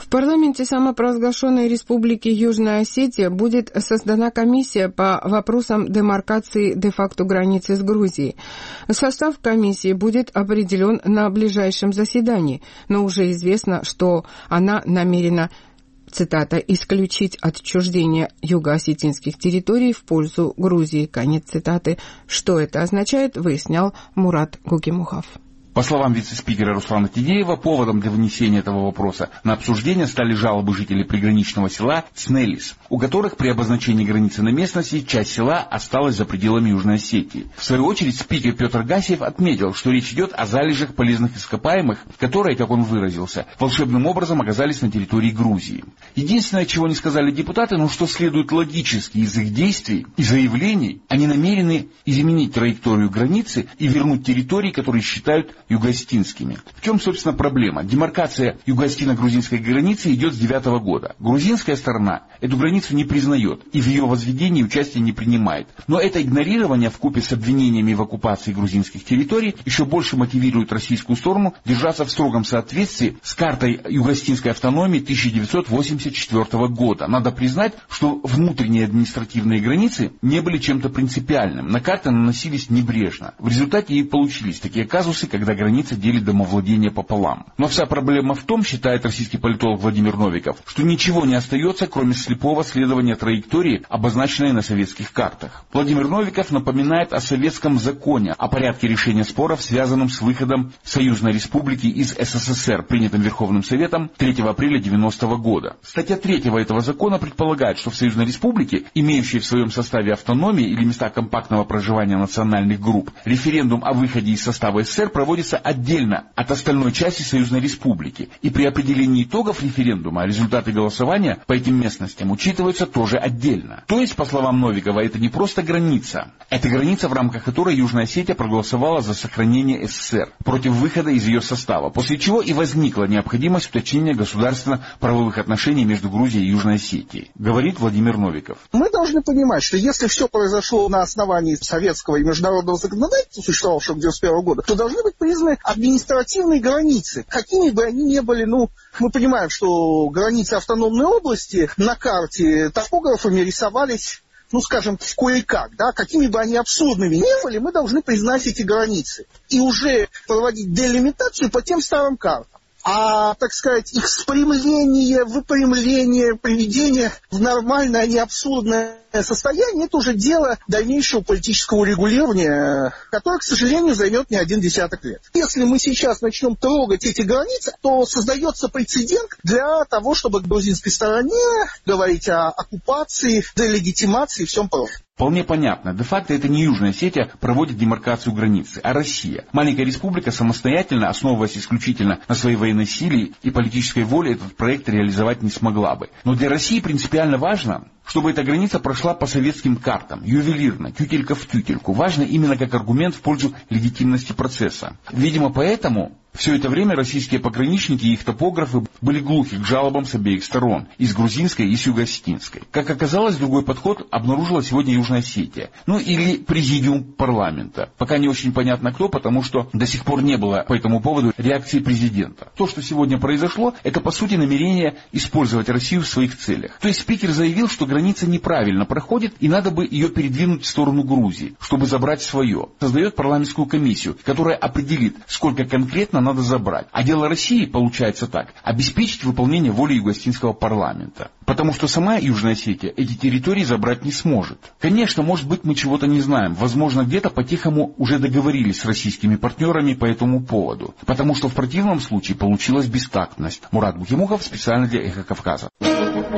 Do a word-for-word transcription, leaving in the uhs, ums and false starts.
В парламенте самопровозглашенной Республики Южная Осетия будет создана комиссия по вопросам демаркации де-факто границы с Грузией. Состав комиссии будет определен на ближайшем заседании, но уже известно, что она намерена, цитата, «исключить отчуждение юго-осетинских территорий в пользу Грузии». Конец цитаты. Что это означает, выяснял Мурат Гукимухов. По словам вице-спикера Руслана Тидеева, поводом для вынесения этого вопроса на обсуждение стали жалобы жителей приграничного села Цнелис, у которых при обозначении границы на местности часть села осталась за пределами Южной Осетии. В свою очередь, спикер Петр Гасиев отметил, что речь идет о залежах полезных ископаемых, которые, как он выразился, волшебным образом оказались на территории Грузии. Единственное, чего не сказали депутаты, ну что следует логически из их действий и заявлений, они намерены изменить траекторию границы и вернуть территории, которые считают юго-осетинскими. В чем, собственно, проблема? Демаркация юго-осетино-грузинской границы идет с девятого года. Грузинская сторона эту границу не признает и в ее возведении участие не принимает. Но это игнорирование вкупе с обвинениями в оккупации грузинских территорий еще больше мотивирует российскую сторону держаться в строгом соответствии с картой юго-осетинской автономии тысяча девятьсот восемьдесят четвёртого года. Надо признать, что внутренние административные границы не были чем-то принципиальным. На карты наносились небрежно. В результате и получились такие казусы, когда граница делит домовладение пополам. Но вся проблема в том, считает российский политолог Владимир Новиков, что ничего не остается, кроме слепого следования траектории, обозначенной на советских картах. Владимир Новиков напоминает о советском законе о порядке решения споров, связанном с выходом Союзной Республики из СССР, принятым Верховным Советом третьего апреля девяностого года. Статья третьего этого закона предполагает, что в Союзной Республике, имеющей в своем составе автономии или места компактного проживания национальных групп, референдум о выходе из состава СССР проводится отдельно от остальной части Союзной Республики. И при определении итогов референдума результаты голосования по этим местностям учитываются тоже отдельно. То есть, по словам Новикова, это не просто граница. Это граница, в рамках которой Южная Осетия проголосовала за сохранение СССР против выхода из ее состава, после чего и возникла необходимость уточнения государственно-правовых отношений между Грузией и Южной Осетией, говорит Владимир Новиков. Мы должны понимать, что если все произошло на основании советского и международного законодательства, существовавшего с девяносто первого года, то должны быть признаны административные границы. Какими бы они ни были, ну, мы понимаем, что границы автономной области на карте топографами рисовались, ну, скажем, кое-как, да, какими бы они абсурдными ни были, мы должны признать эти границы и уже проводить делимитацию по тем старым картам. А, так сказать, их спрямление, выпрямление, приведение в нормальное, а не абсурдное состояние, это уже дело дальнейшего политического регулирования, которое, к сожалению, займет не один десяток лет. Если мы сейчас начнем трогать эти границы, то создается прецедент для того, чтобы к грузинской стороне говорить о оккупации, делегитимации и всем прочем. Вполне понятно. Де-факто это не Южная Осетия проводит демаркацию границы, а Россия. Маленькая республика самостоятельно, основываясь исключительно на своей военной силе и политической воле, этот проект реализовать не смогла бы. Но для России принципиально важно, чтобы эта граница прошла по советским картам, ювелирно, тютелька в тютельку. Важно именно как аргумент в пользу легитимности процесса. Видимо, поэтому все это время российские пограничники и их топографы были глухи к жалобам с обеих сторон, и с грузинской, и с юго-осетинской. Как оказалось, другой подход обнаружила сегодня Южная Осетия. Ну или президиум парламента. Пока не очень понятно кто, потому что до сих пор не было по этому поводу реакции президента. То, что сегодня произошло, это по сути намерение использовать Россию в своих целях. То есть спикер заявил, что граница неправильно проходит, и надо бы ее передвинуть в сторону Грузии, чтобы забрать свое. Создает парламентскую комиссию, которая определит, сколько конкретно надо забрать. А дело России, получается так, обеспечить выполнение воли юго-осетинского парламента. Потому что сама Южная Осетия эти территории забрать не сможет. Конечно, может быть, мы чего-то не знаем. Возможно, где-то по-тихому уже договорились с российскими партнерами по этому поводу. Потому что в противном случае получилась бестактность. Мурат Гукимухов специально для «Эхо Кавказа».